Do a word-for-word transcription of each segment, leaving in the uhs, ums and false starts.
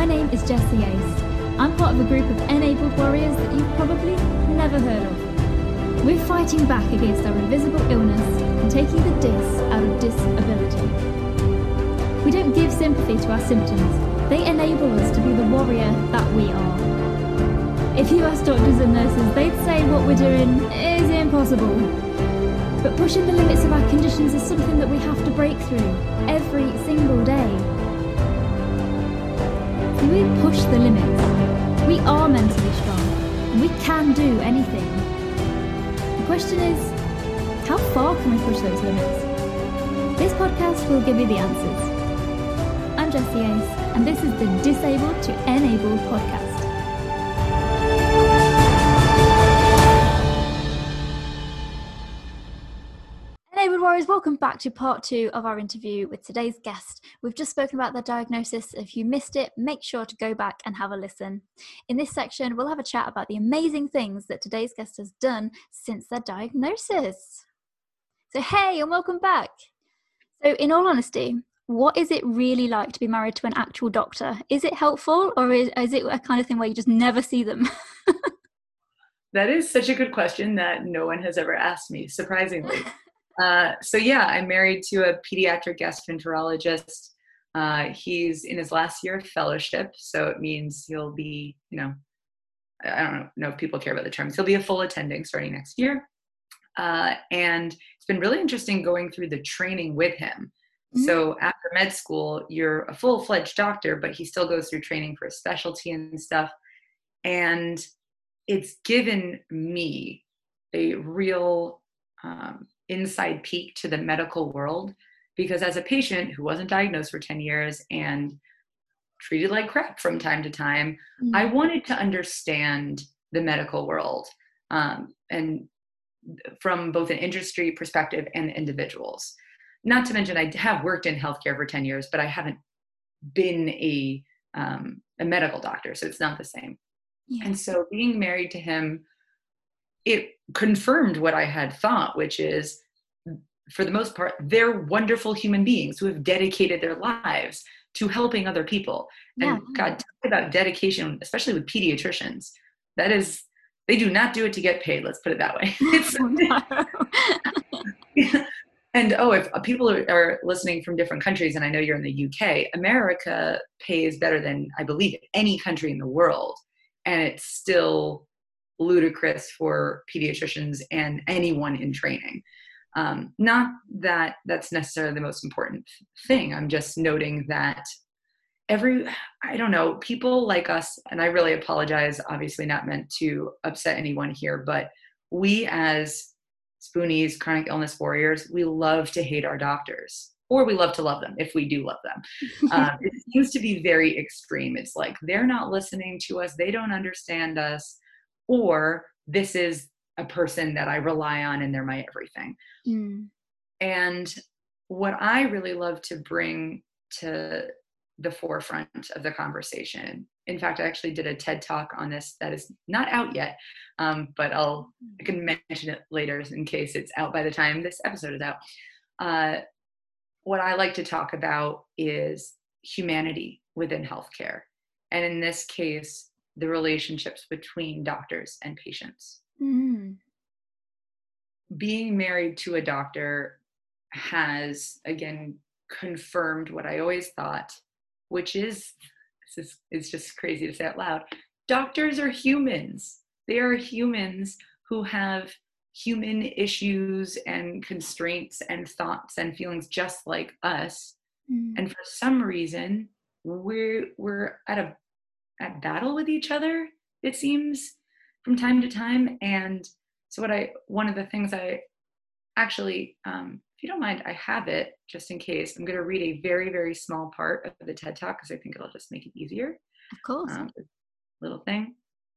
My name is Jessie Ace. I'm part of a group of enabled warriors that you've probably never heard of. We're fighting back against our invisible illness and taking the dis out of disability. We don't give sympathy to our symptoms. They enable us to be the warrior that we are. If you ask doctors and nurses, they'd say what we're doing is impossible. But pushing the limits of our conditions is something that we have to break through every single day. If we push the limits, we are mentally strong, and we can do anything. The question is, how far can we push those limits? This podcast will give you the answers. I'm Jessie Ace, and this is the Disabled to Enabled podcast. Enabled Warriors, welcome back to part two of our interview with today's guest. We've just spoken about their diagnosis. If you missed it, make sure to go back and have a listen. In this section, we'll have a chat about the amazing things that today's guest has done since their diagnosis. So hey, and welcome back. So in all honesty, what is it really like to be married to an actual doctor? Is it helpful, or is, is it a kind of thing where you just never see them? That is such a good question that no one has ever asked me, surprisingly. Uh, so yeah, I'm married to a pediatric gastroenterologist. Uh, he's in his last year of fellowship, so it means he'll be, you know, I don't know if people care about the terms. He'll be a full attending starting next year. Uh, and it's been really interesting going through the training with him. Mm-hmm. So after med school, you're a full-fledged doctor, but he still goes through training for a specialty and stuff. And it's given me a real um, inside peek to the medical world, because as a patient who wasn't diagnosed for ten years and treated like crap from time to time, mm-hmm. I wanted to understand the medical world um, and from both an industry perspective and individuals. Not to mention, I have worked in healthcare for ten years, but I haven't been a um, a medical doctor, so it's not the same. Yeah. And so being married to him, it confirmed what I had thought, which is, for the most part, they're wonderful human beings who have dedicated their lives to helping other people. And yeah. God, talk about dedication, especially with pediatricians. That is, they do not do it to get paid. Let's put it that way. And oh, if people are listening from different countries, and I know you're in the U K, America pays better than, I believe, any country in the world. And it's still ludicrous for pediatricians and anyone in training. Um, not that that's necessarily the most important thing. I'm just noting that every, I don't know, people like us, and I really apologize, obviously not meant to upset anyone here, but we as Spoonies, chronic illness warriors, we love to hate our doctors, or we love to love them if we do love them. Um, it seems to be very extreme. It's like, they're not listening to us, they don't understand us, or this is a person that I rely on and they're my everything. Mm. And what I really love to bring to the forefront of the conversation, in fact, I actually did a TED Talk on this that is not out yet, um, but I'll I can mention it later in case it's out by the time this episode is out. Uh, what I like to talk about is humanity within healthcare. And in this case, the relationships between doctors and patients. Mm-hmm. Being married to a doctor has, again, confirmed what I always thought, which is, this is, it's just crazy to say out loud, doctors are humans. They are humans who have human issues and constraints and thoughts and feelings just like us. Mm-hmm. And for some reason, we're we're at a at battle with each other, it seems, from time to time. And so what I, one of the things I actually, um, if you don't mind, I have it just in case. I'm going to read a very, very small part of the TED Talk because I think it'll just make it easier. Of course. Um, little thing.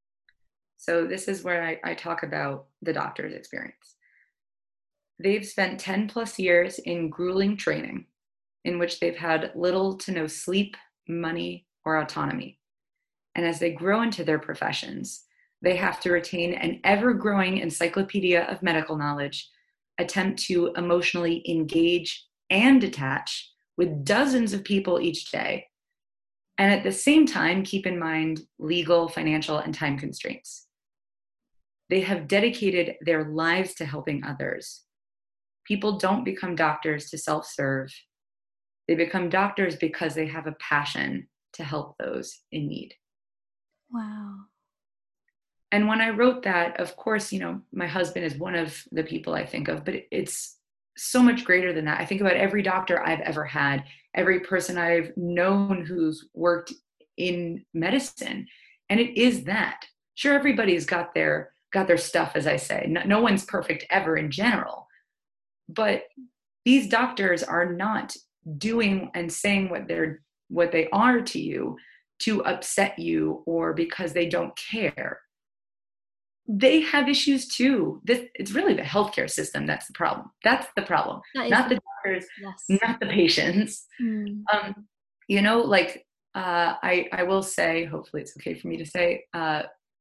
So this is where I, I talk about the doctor's experience. They've spent ten plus years in grueling training in which they've had little to no sleep, money, or autonomy. And as they grow into their professions, they have to retain an ever-growing encyclopedia of medical knowledge, attempt to emotionally engage and detach with dozens of people each day, And at the same time, keep in mind legal, financial, and time constraints. They have dedicated their lives to helping others. People don't become doctors to self-serve. They become doctors because they have a passion to help those in need. Wow. And when I wrote that, of course, you know, my husband is one of the people I think of, but it's so much greater than that. I think about every doctor I've ever had, every person I've known who's worked in medicine, and it is that. Sure, everybody's got their got their stuff, as I say. No, no one's perfect ever in general, but these doctors are not doing and saying what they're what they are to you to upset you or because they don't care. They have issues too. This, it's really the healthcare system that's the problem. That's the problem. Not the, the doctors, yes. Not the patients. Mm. Um, you know, like uh, I, I will say, hopefully it's okay for me to say, uh,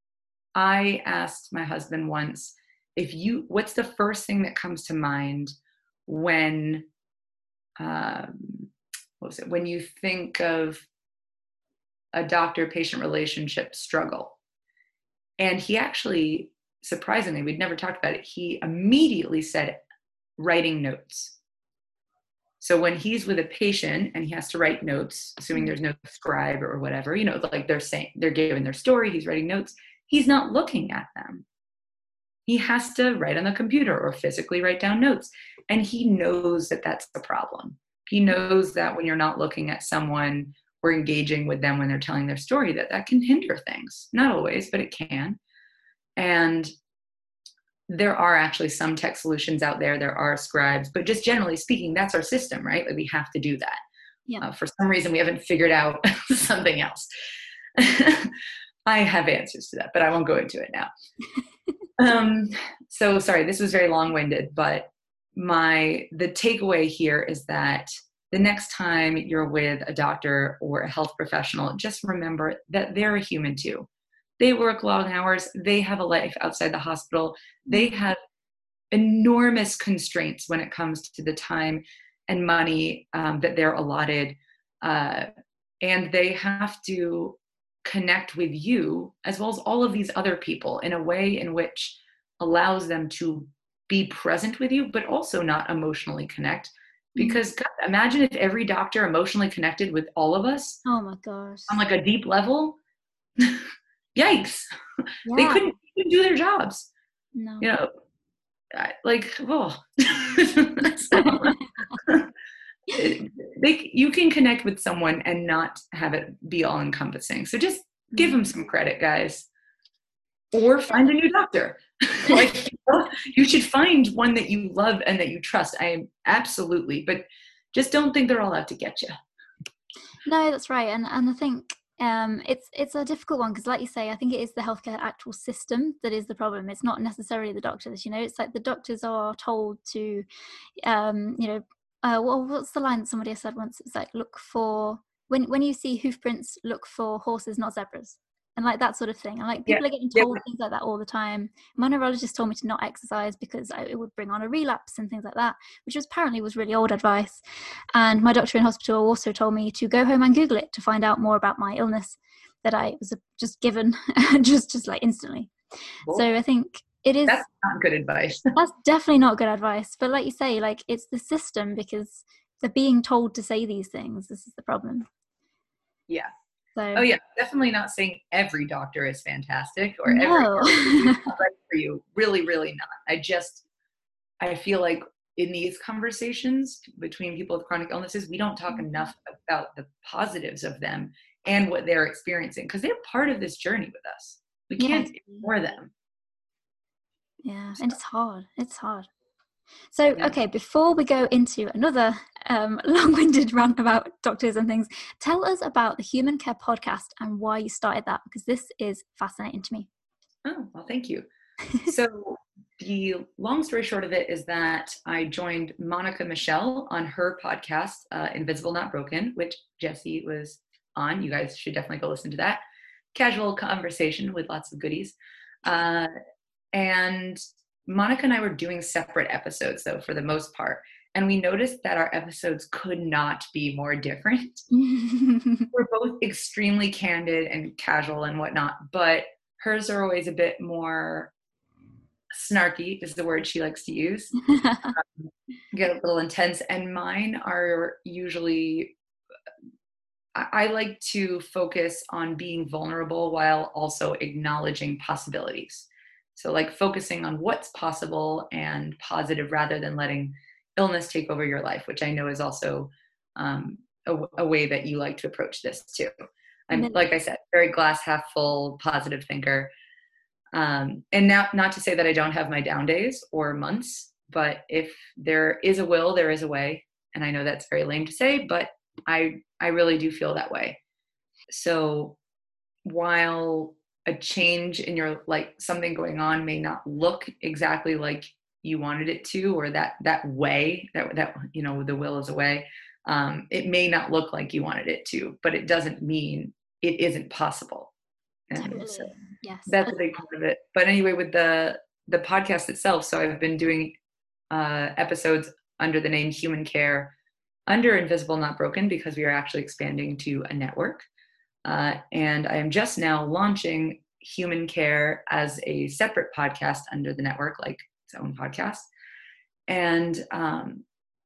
I asked my husband once, if you, what's the first thing that comes to mind when, um, what was it? When you think of a doctor-patient relationship struggle? And he actually, surprisingly, we'd never talked about it, he immediately said writing notes. So when he's with a patient and he has to write notes, assuming there's no scribe or whatever, you know, like they're saying, they're giving their story, he's writing notes, he's not looking at them. He has to write on the computer or physically write down notes. And he knows that that's the problem. He knows that when you're not looking at someone or engaging with them when they're telling their story, that that can hinder things. Not always, but it can. And there are actually some tech solutions out there. There are scribes, but just generally speaking, that's our system, right? Like we have to do that. Yeah. Uh, for some reason, we haven't figured out something else. I have answers to that, but I won't go into it now. um, so sorry, this was very long-winded, but my the takeaway here is that the next time you're with a doctor or a health professional, just remember that they're a human too. They work long hours. They have a life outside the hospital. They have enormous constraints when it comes to the time and money um, that they're allotted. Uh, and they have to connect with you as well as all of these other people in a way in which allows them to be present with you, but also not emotionally connect. Because God, imagine if every doctor emotionally connected with all of us. Oh my gosh. On like a deep level. Yikes. Yeah. They couldn't even do their jobs. No. You know, like, oh. they, you can connect with someone and not have it be all encompassing. So just give them some credit, guys. Or find a new doctor. Like, you know, you should find one that you love and that you trust. I am absolutely, but just don't think they're all out to get you. No, that's right. And and I think um, it's it's a difficult one because, like you say, I think it is the healthcare actual system that is the problem. It's not necessarily the doctors. You know, it's like the doctors are told to, um, you know, uh, well, what's the line that somebody has said once? It's like, look for when when you see hoof prints, look for horses, not zebras. And like that sort of thing. And like people yeah. are getting told yeah. things like that all the time. My neurologist told me to not exercise because I, it would bring on a relapse and things like that, which was apparently was really old advice. And my doctor in hospital also told me to go home and Google it to find out more about my illness that I was just given just, just like instantly. Cool. So I think it is. That's not good advice. That's definitely not good advice. But like you say, like it's the system because they're being told to say these things. This is the problem. Yeah. So, oh yeah, definitely not saying every doctor is fantastic or no. every doctor is right for you. Really, really not. I just, I feel like in these conversations between people with chronic illnesses, we don't talk mm-hmm. enough about the positives of them and what they're experiencing because they're part of this journey with us. We can't yeah. ignore them. Yeah, so. And it's hard. It's hard. So, okay, before we go into another um, long-winded rant about doctors and things, tell us about the Human Care Podcast and why you started that, because this is fascinating to me. Oh, well, thank you. So the long story short of it is that I joined Monica Michelle on her podcast, uh, Invisible Not Broken, which Jesse was on. You guys should definitely go listen to that. Casual conversation with lots of goodies. Uh, and Monica and I were doing separate episodes, though, for the most part. and we noticed that our episodes could not be more different. We're both extremely candid and casual and whatnot, but hers are always a bit more snarky, is the word she likes to use. Um, get a little intense, and mine are usually, I, I like to focus on being vulnerable while also acknowledging possibilities. So like focusing on what's possible and positive rather than letting illness take over your life, which I know is also um, a, a way that you like to approach this too. I'm, like I said, very glass half full, positive thinker. Um, and not, not to say that I don't have my down days or months, but if there is a will, there is a way. And I know that's very lame to say, but I, I really do feel that way. So while a change in your, like something going on may not look exactly like you wanted it to, or that, that way that, that, you know, the will is a way, um, it may not look like you wanted it to, but it doesn't mean it isn't possible. And totally. so Yes. that's a big part of it. But anyway, with the, the podcast itself, so I've been doing uh, episodes under the name Human Care under Invisible Not Broken, because we are actually expanding to a network. Uh, and I am just now launching Human Care as a separate podcast under the network, like its own podcast. And um,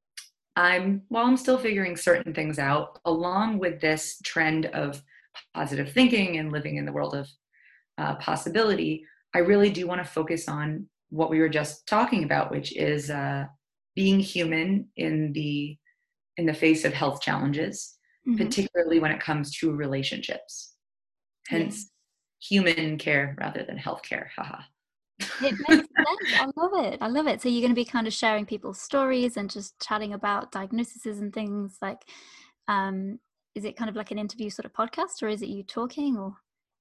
I'm, while I'm still figuring certain things out, along with this trend of positive thinking and living in the world of uh, possibility, I really do want to focus on what we were just talking about, which is uh, being human in the in the face of health challenges, mm-hmm. particularly when it comes to relationships. Hence, yeah. Human care rather than health care. Haha. It makes sense. I love it. I love it. So you're going to be kind of sharing people's stories and just chatting about diagnoses and things like, um, is it kind of like an interview sort of podcast, or is it you talking? Or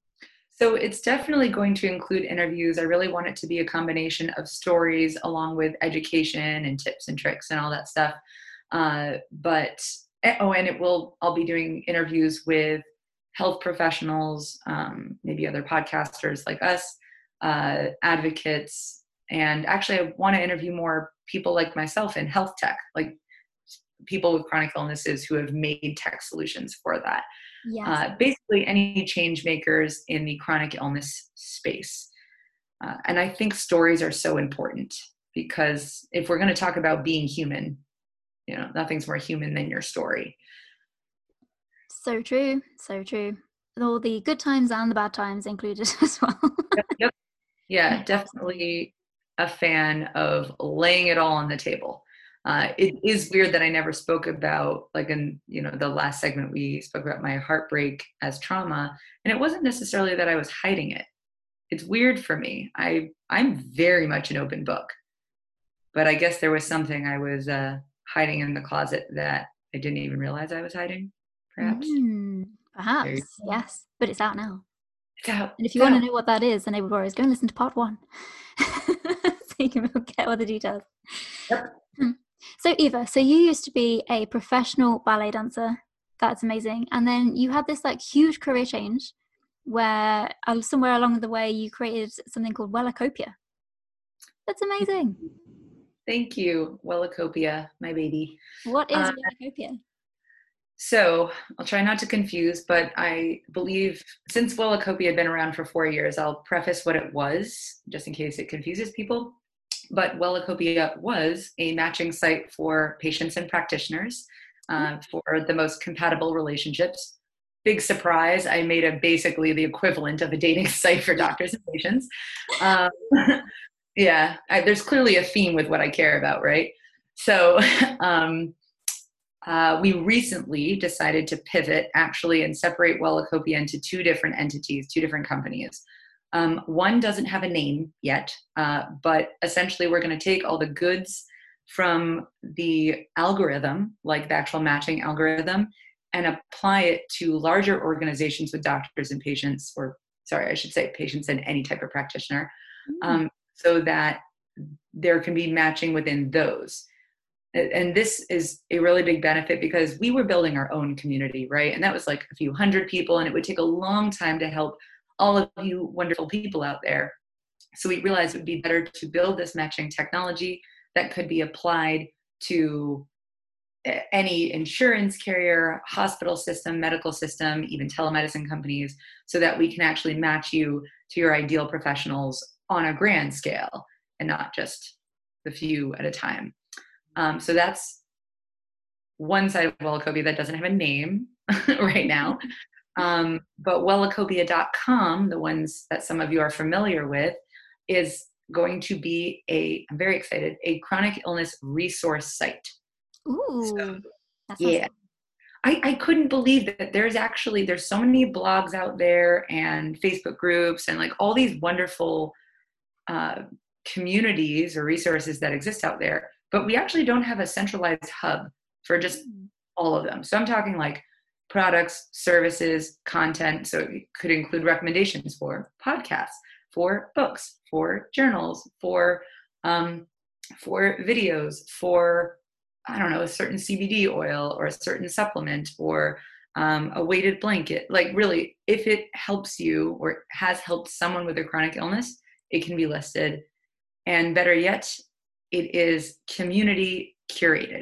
so it's definitely going to include interviews. I really want it to be a combination of stories along with education and tips and tricks and all that stuff. Uh, but, oh, and it will, I'll be doing interviews with health professionals, um, maybe other podcasters like us, uh, advocates. And actually I want to interview more people like myself in health tech, like people with chronic illnesses who have made tech solutions for that. Yes. Uh, basically any change makers in the chronic illness space. Uh, and I think stories are so important, because if we're going to talk about being human, you know, nothing's more human than your story. So true. So true. All the good times and the bad times included as well. Yep, yep. Yeah, definitely a fan of laying it all on the table. Uh, it is weird that I never spoke about, like in, you know, the last segment, we spoke about my heartbreak as trauma, and it wasn't necessarily that I was hiding it. It's weird for me. I, I'm very much an open book, but I guess there was something I was uh, hiding in the closet that I didn't even realize I was hiding, perhaps. Mm, perhaps, yes. But it's out now. It's out. And if you it's want out. to know what that is, Enabled Warriors, go and listen to part one. So you can get all the details. Yep. So Eva, so you used to be a professional ballet dancer. That's amazing. And then you had this like huge career change where uh, somewhere along the way you created something called Wellacopia. That's amazing. Thank you, Wellacopia, my baby. What is uh, Wellacopia? So I'll try not to confuse, but I believe since Wellacopia had been around for four years, I'll preface what it was, just in case it confuses people. But Wellacopia was a matching site for patients and practitioners uh, for the most compatible relationships. Big surprise, I made a basically the equivalent of a dating site for doctors and patients. Um, yeah, I, there's clearly a theme with what I care about, right? So um, uh, we recently decided to pivot actually and separate Wellacopia into two different entities, two different companies. Um, one doesn't have a name yet, uh, but essentially we're going to take all the goods from the algorithm, like the actual matching algorithm, and apply it to larger organizations with doctors and patients, or sorry, I should say patients and any type of practitioner, um, so that there can be matching within those. And this is a really big benefit because we were building our own community, right? And that was like a few hundred people, and it would take a long time to help all of you wonderful people out there. So we realized it would be better to build this matching technology that could be applied to any insurance carrier, hospital system, medical system, even telemedicine companies, so that we can actually match you to your ideal professionals on a grand scale and not just the few at a time. Um, so that's one side of Wellacopia that doesn't have a name right now. Um, but Wellacopia dot com, the ones that some of you are familiar with, is going to be a, I'm very excited, a chronic illness resource site. Ooh, so, that sounds yeah. fun. I, I couldn't believe that there's actually, there's so many blogs out there and Facebook groups and like all these wonderful uh, communities or resources that exist out there, but we actually don't have a centralized hub for just all of them. So I'm talking like products, services, content. So it could include recommendations for podcasts, for books, for journals, for um, for videos, for, I don't know, a certain C B D oil or a certain supplement or um, a weighted blanket. Like really, if it helps you or has helped someone with a chronic illness, it can be listed. And better yet, it is community curated.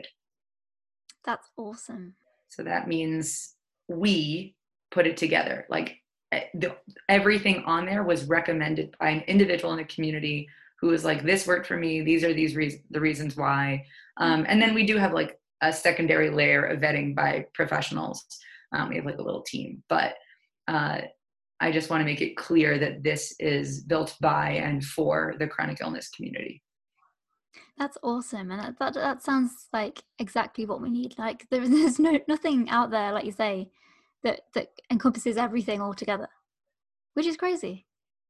That's awesome. So that means we put it together. Like the, everything on there was recommended by an individual in the community who was like, this worked for me. These are these reasons, the reasons why. Um, and then we do have like a secondary layer of vetting by professionals. Um, we have like a little team, but uh, I just want to make it clear that this is built by and for the chronic illness community. That's awesome, and that, that that sounds like exactly what we need. Like there, there's no nothing out there, like you say, that that encompasses everything all together, which is crazy.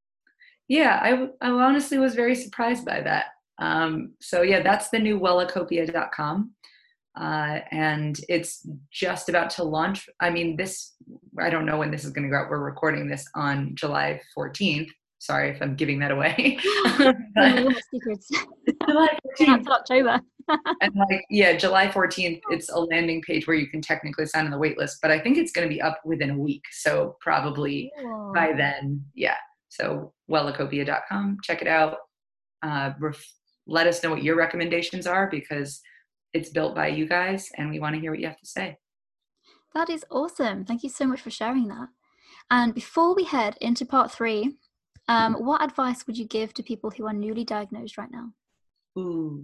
Yeah, I, I honestly was very surprised by that. Um, so yeah, that's the new Wellacopia dot com. Uh, and it's just about to launch. I mean, this, I don't know when this is going to go out. We're recording this on July fourteenth. Sorry if I'm giving that away. Secrets. July fourteenth. Until October. And like, yeah, July fourteenth, it's a landing page where you can technically sign on the wait list, but I think it's going to be up within a week. So probably Cool. by then, yeah. So Wellacopia dot com, check it out. Uh, ref- let us know what your recommendations are because it's built by you guys and we want to hear what you have to say. That is awesome. Thank you so much for sharing that. And before we head into part three, um, what advice would you give to people who are newly diagnosed right now? Ooh.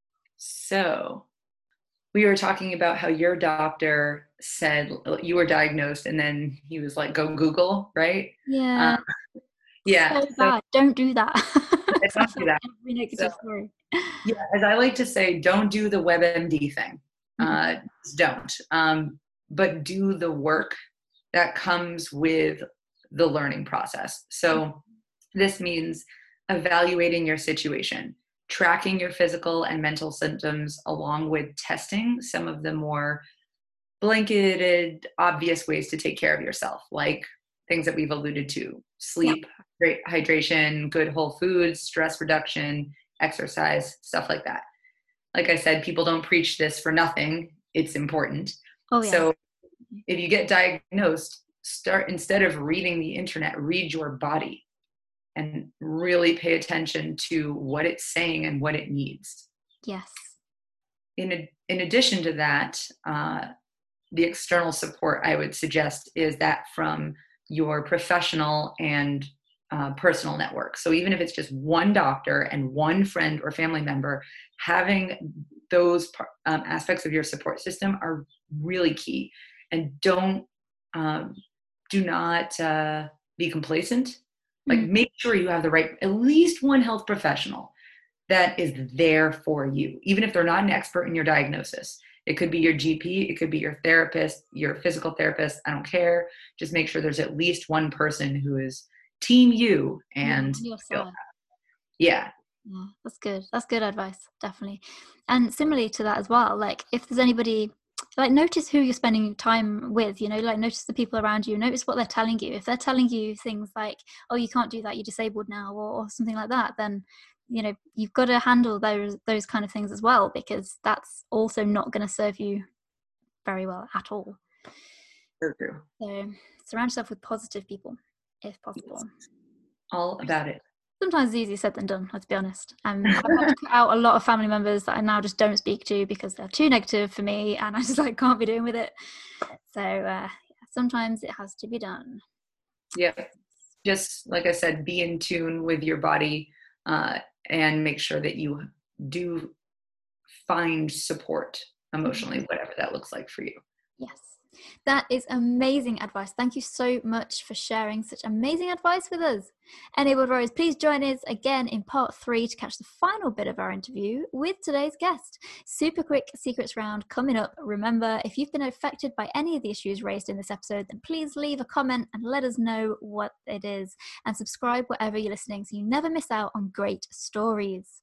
So we were talking about how your doctor said you were diagnosed and then he was like, go Google, right? Yeah. Um, yeah. So bad. So, don't do that. Don't do that. Every negative So, story. Yeah, as I like to say, don't do the WebMD thing. Mm-hmm. Uh, don't. Um, but do the work that comes with the learning process. So this means evaluating your situation, tracking your physical and mental symptoms, along with testing some of the more blanketed, obvious ways to take care of yourself, like things that we've alluded to: sleep, yeah. great hydration, good whole foods, stress reduction, exercise, stuff like that. Like I said, people don't preach this for nothing. It's important. Oh, yeah. So if you get diagnosed, start, instead of reading the internet, read your body and really pay attention to what it's saying and what it needs. Yes. In, a, in addition to that, uh, the external support I would suggest is that from your professional and uh, personal network. So even if it's just one doctor and one friend or family member, having those um, aspects of your support system are really key. And don't, um, do not uh, be complacent. Like Mm-hmm. make sure you have the right, at least one health professional that is there for you, even if they're not an expert in your diagnosis. It could be your G P, it could be your therapist, your physical therapist, I don't care. Just make sure there's at least one person who is team you and yeah, yeah. Yeah, that's good. That's good advice, definitely. And similarly to that as well, like if there's anybody, like notice who you're spending time with, you know, like notice the people around you, notice what they're telling you. If they're telling you things like, oh, you can't do that, you're disabled now, or, or something like that, then, you know, you've got to handle those those kind of things as well, because that's also not going to serve you very well at all. So true. So surround yourself with positive people if possible. All about it. Sometimes it's easier said than done, let's be honest. Um, I've had to cut out a lot of family members that I now just don't speak to because they're too negative for me and I just like can't be doing with it. So uh, yeah, sometimes it has to be done. Yeah. Just like I said, be in tune with your body uh, and make sure that you do find support emotionally, whatever that looks like for you. Yes. That is amazing advice. Thank you so much for sharing such amazing advice with us. Enabled Warriors, please join us again in part three to catch the final bit of our interview with today's guest. Super quick secrets round coming up. Remember, if you've been affected by any of the issues raised in this episode, then please leave a comment and let us know what it is. And subscribe wherever you're listening so you never miss out on great stories.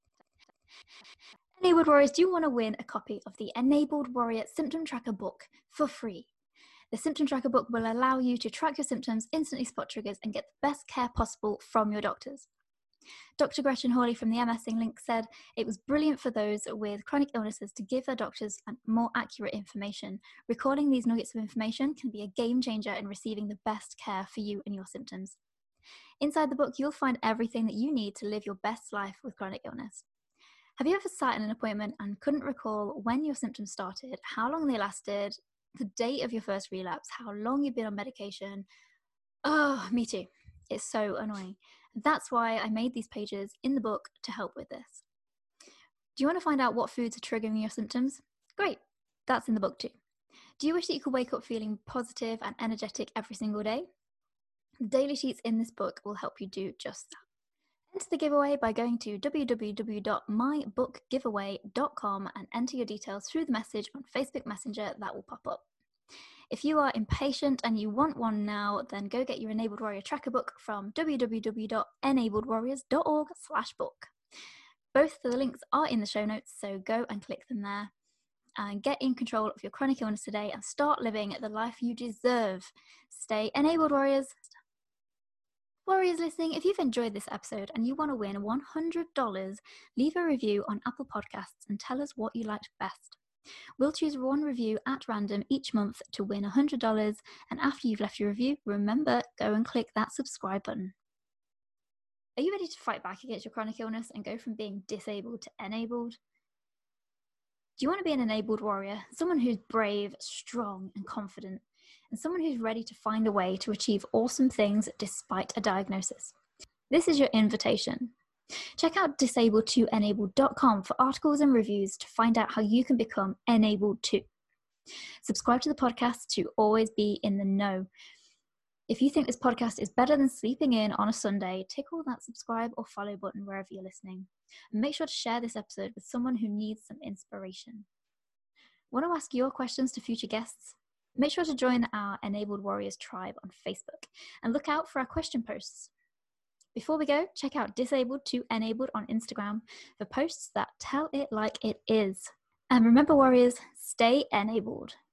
Enabled Warriors, do you want to win a copy of the Enabled Warrior Symptom Tracker book for free? The Symptom Tracker book will allow you to track your symptoms, instantly spot triggers, and get the best care possible from your doctors. Doctor Gretchen Hawley from the M S Ing Link said it was brilliant for those with chronic illnesses to give their doctors more accurate information. Recalling these nuggets of information can be a game changer in receiving the best care for you and your symptoms. Inside the book, you'll find everything that you need to live your best life with chronic illness. Have you ever sat in an appointment and couldn't recall when your symptoms started, how long they lasted, the date of your first relapse, how long you've been on medication? Oh, me too. It's so annoying. That's why I made these pages in the book to help with this. Do you want to find out what foods are triggering your symptoms? Great. That's in the book too. Do you wish that you could wake up feeling positive and energetic every single day? The daily sheets in this book will help you do just that. Enter the giveaway by going to w w w dot my book giveaway dot com and enter your details through the message on Facebook Messenger that will pop up. If you are impatient and you want one now, then go get your Enabled Warrior Tracker book from w w w dot enabled warriors dot org slash book. Both of the links are in the show notes, so go and click them there. And get in control of your chronic illness today and start living the life you deserve. Stay enabled, warriors. Warriors listening, if you've enjoyed this episode and you want to win one hundred dollars, leave a review on Apple Podcasts and tell us what you liked best. We'll choose one review at random each month to win one hundred dollars, and after you've left your review, remember, go and click that subscribe button. Are you ready to fight back against your chronic illness and go from being disabled to enabled? Do you want to be an enabled warrior, someone who's brave, strong, and confident, and someone who's ready to find a way to achieve awesome things despite a diagnosis? This is your invitation. Check out disabled to enabled dot com for articles and reviews to find out how you can become enabled too. Subscribe to the podcast to always be in the know. If you think this podcast is better than sleeping in on a Sunday, tickle that subscribe or follow button wherever you're listening. And make sure to share this episode with someone who needs some inspiration. Want to ask your questions to future guests? Make sure to join our Enabled Warriors tribe on Facebook and look out for our question posts. Before we go, check out Disabled to Enabled on Instagram for posts that tell it like it is. And remember, warriors, stay enabled.